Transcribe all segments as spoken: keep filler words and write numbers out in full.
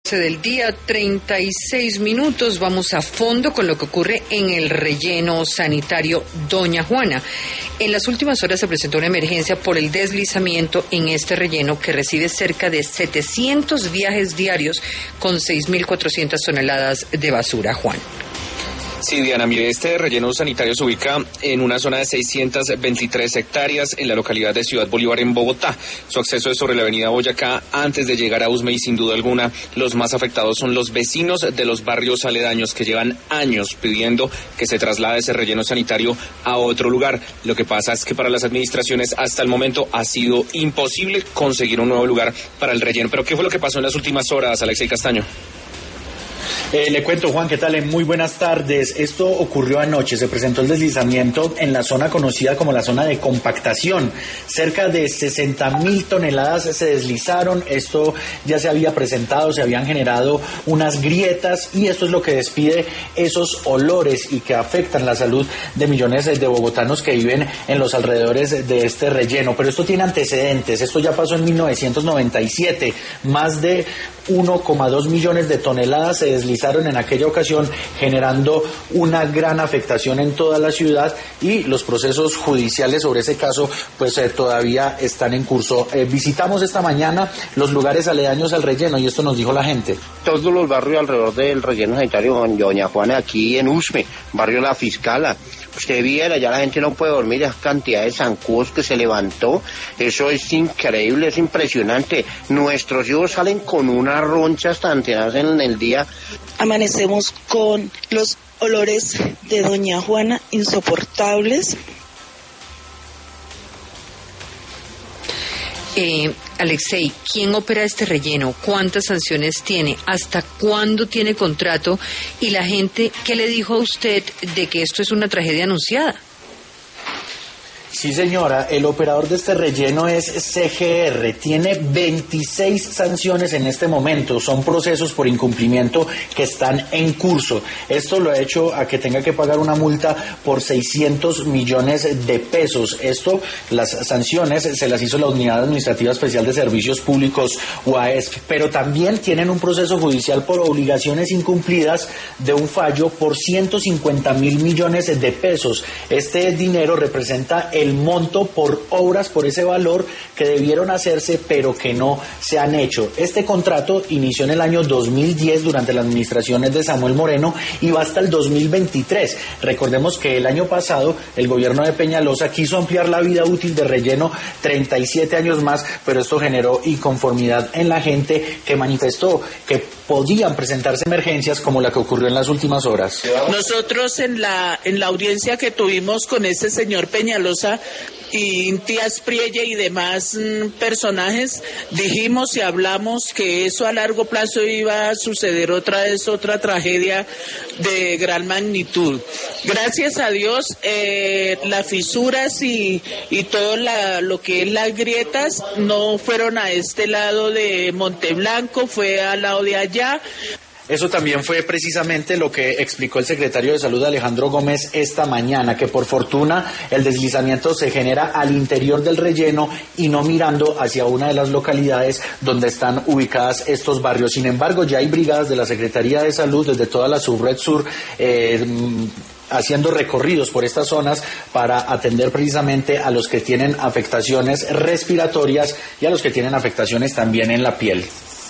Del día, treinta y seis minutos, vamos a fondo con lo que ocurre en el relleno sanitario Doña Juana. En las últimas horas se presentó una emergencia por el deslizamiento en este relleno que recibe cerca de setecientos viajes diarios con seis mil cuatrocientas toneladas de basura. Juan. Sí, Diana, mire, este relleno sanitario se ubica en una zona de seiscientas veintitrés hectáreas en la localidad de Ciudad Bolívar, en Bogotá. Su acceso es sobre la avenida Boyacá antes de llegar a Usme y sin duda alguna los más afectados son los vecinos de los barrios aledaños que llevan años pidiendo que se traslade ese relleno sanitario a otro lugar. Lo que pasa es que para las administraciones hasta el momento ha sido imposible conseguir un nuevo lugar para el relleno. Pero ¿qué fue lo que pasó en las últimas horas, Alexei Castaño? Eh, le cuento, Juan, ¿qué tal? Muy buenas tardes. Esto ocurrió anoche, se presentó el deslizamiento en la zona conocida como la zona de compactación. Cerca de sesenta mil toneladas se deslizaron, esto ya se había presentado, se habían generado unas grietas y esto es lo que despide esos olores y que afectan la salud de millones de bogotanos que viven en los alrededores de este relleno. Pero esto tiene antecedentes, esto ya pasó en mil novecientos noventa y siete, más de uno coma dos millones de toneladas se deslizaron en aquella ocasión, generando una gran afectación en toda la ciudad y los procesos judiciales sobre ese caso pues eh, todavía están en curso. Eh, visitamos esta mañana los lugares aledaños al relleno y esto nos dijo la gente. Todos los barrios alrededor del relleno sanitario Doña Juana, aquí en Usme, barrio La Fiscala. Usted viera, ya la gente no puede dormir, esa cantidad de zancudos que se levantó, eso es increíble, es impresionante. Nuestros hijos salen con unas ronchas tan tenaces en el día. Amanecemos con los olores de Doña Juana insoportables. Eh, Alexei, ¿quién opera este relleno? ¿Cuántas sanciones tiene? ¿Hasta cuándo tiene contrato? Y la gente, ¿qué le dijo a usted de que esto es una tragedia anunciada? Sí, señora, el operador de este relleno es C G R, tiene veintiséis sanciones en este momento, son procesos por incumplimiento que están en curso. Esto lo ha hecho a que tenga que pagar una multa por seiscientos millones de pesos. Esto, las sanciones se las hizo la Unidad Administrativa Especial de Servicios Públicos, U A E S P, pero también tienen un proceso judicial por obligaciones incumplidas de un fallo por ciento cincuenta mil millones de pesos. Este dinero representa el monto por obras por ese valor que debieron hacerse pero que no se han hecho. Este contrato inició en el año dos mil diez durante las administraciones de Samuel Moreno y va hasta el dos mil veintitrés. Recordemos que el año pasado el gobierno de Peñalosa quiso ampliar la vida útil de relleno treinta y siete años más, pero esto generó inconformidad en la gente que manifestó que podían presentarse emergencias como la que ocurrió en las últimas horas. Nosotros en la en la audiencia que tuvimos con ese señor Peñalosa y Tías Prielle y demás mmm, personajes, dijimos y hablamos que eso a largo plazo iba a suceder otra vez, otra tragedia de gran magnitud. Gracias a Dios, eh, las fisuras y, y todo la, lo que es las grietas no fueron a este lado de Monteblanco, fue al lado de allá. Eso también fue precisamente lo que explicó el secretario de Salud Alejandro Gómez esta mañana, que por fortuna el deslizamiento se genera al interior del relleno y no mirando hacia una de las localidades donde están ubicadas estos barrios. Sin embargo, ya hay brigadas de la Secretaría de Salud desde toda la subred sur eh, haciendo recorridos por estas zonas para atender precisamente a los que tienen afectaciones respiratorias y a los que tienen afectaciones también en la piel.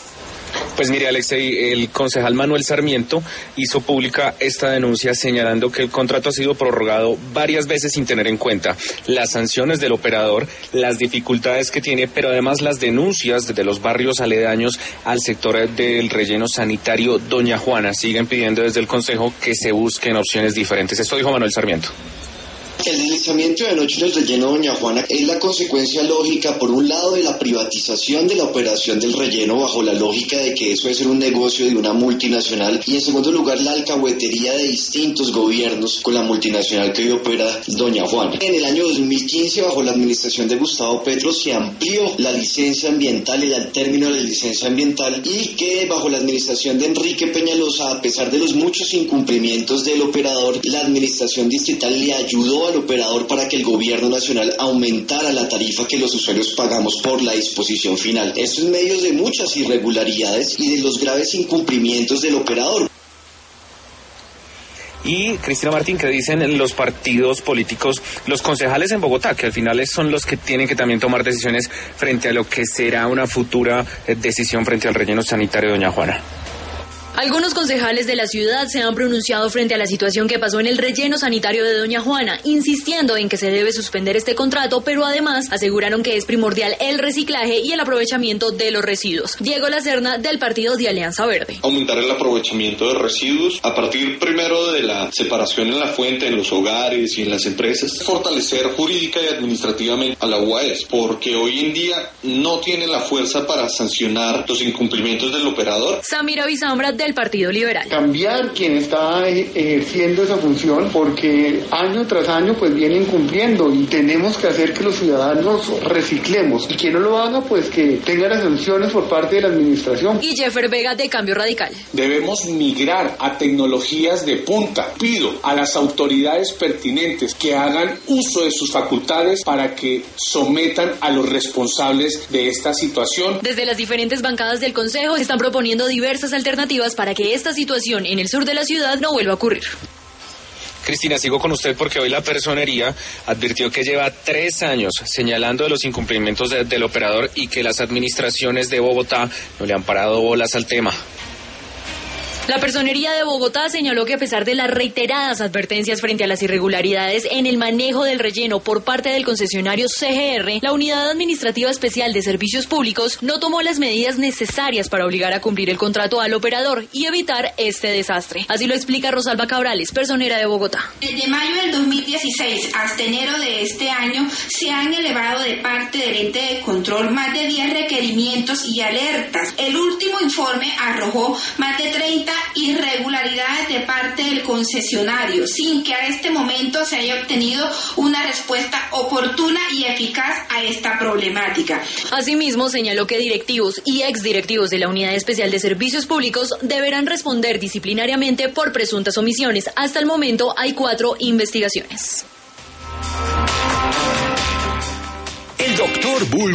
Pues mire, Alexei, el concejal Manuel Sarmiento hizo pública esta denuncia señalando que el contrato ha sido prorrogado varias veces sin tener en cuenta las sanciones del operador, las dificultades que tiene, pero además las denuncias desde los barrios aledaños al sector del relleno sanitario Doña Juana. Siguen pidiendo desde el consejo que se busquen opciones diferentes. Esto dijo Manuel Sarmiento. El deslizamiento de anoche del relleno Doña Juana es la consecuencia lógica, por un lado, de la privatización de la operación del relleno bajo la lógica de que eso es ser un negocio de una multinacional, y en segundo lugar la alcahuetería de distintos gobiernos con la multinacional que hoy opera Doña Juana. En el año dos mil quince, bajo la administración de Gustavo Petro, se amplió la licencia ambiental y el término de la licencia ambiental, y que bajo la administración de Enrique Peñalosa, a pesar de los muchos incumplimientos del operador, la administración distrital le ayudó a al operador para que el gobierno nacional aumentara la tarifa que los usuarios pagamos por la disposición final. Esto en medio de muchas irregularidades y de los graves incumplimientos del operador. Y Cristina Martín, ¿qué dicen los partidos políticos, los concejales en Bogotá, que al final son los que tienen que también tomar decisiones frente a lo que será una futura decisión frente al relleno sanitario de Doña Juana? Algunos concejales de la ciudad se han pronunciado frente a la situación que pasó en el relleno sanitario de Doña Juana, insistiendo en que se debe suspender este contrato, pero además aseguraron que es primordial el reciclaje y el aprovechamiento de los residuos. Diego Lacerna, del partido de Alianza Verde. Aumentar el aprovechamiento de residuos a partir primero de la separación en la fuente, en los hogares y en las empresas. Fortalecer jurídica y administrativamente a la U A E S, porque hoy en día no tiene la fuerza para sancionar los incumplimientos del operador. Samira Bizambra, del Partido Liberal. Cambiar quien está ejerciendo esa función, porque año tras año pues viene incumpliendo y tenemos que hacer que los ciudadanos reciclemos, y quien no lo haga pues que tenga las sanciones por parte de la administración. Y Jeffer Vega, de Cambio Radical. Debemos migrar a tecnologías de punta. Pido a las autoridades pertinentes que hagan uso de sus facultades para que sometan a los responsables de esta situación. Desde las diferentes bancadas del Consejo se están proponiendo diversas alternativas para que esta situación en el sur de la ciudad no vuelva a ocurrir. Cristina, sigo con usted porque hoy la Personería advirtió que lleva tres años señalando de los incumplimientos de, del operador y que las administraciones de Bogotá no le han parado bolas al tema. La Personería de Bogotá señaló que a pesar de las reiteradas advertencias frente a las irregularidades en el manejo del relleno por parte del concesionario C G R, la Unidad Administrativa Especial de Servicios Públicos no tomó las medidas necesarias para obligar a cumplir el contrato al operador y evitar este desastre. Así lo explica Rosalba Cabrales, personera de Bogotá. Desde mayo del dos mil dieciséis hasta enero de este año se han elevado de parte del ente de control más de diez requerimientos y alertas. El último informe arrojó más de treinta irregularidades de parte del concesionario, sin que a este momento se haya obtenido una respuesta oportuna y eficaz a esta problemática. Asimismo, señaló que directivos y exdirectivos de la Unidad Especial de Servicios Públicos deberán responder disciplinariamente por presuntas omisiones. Hasta el momento hay cuatro investigaciones. El doctor Bull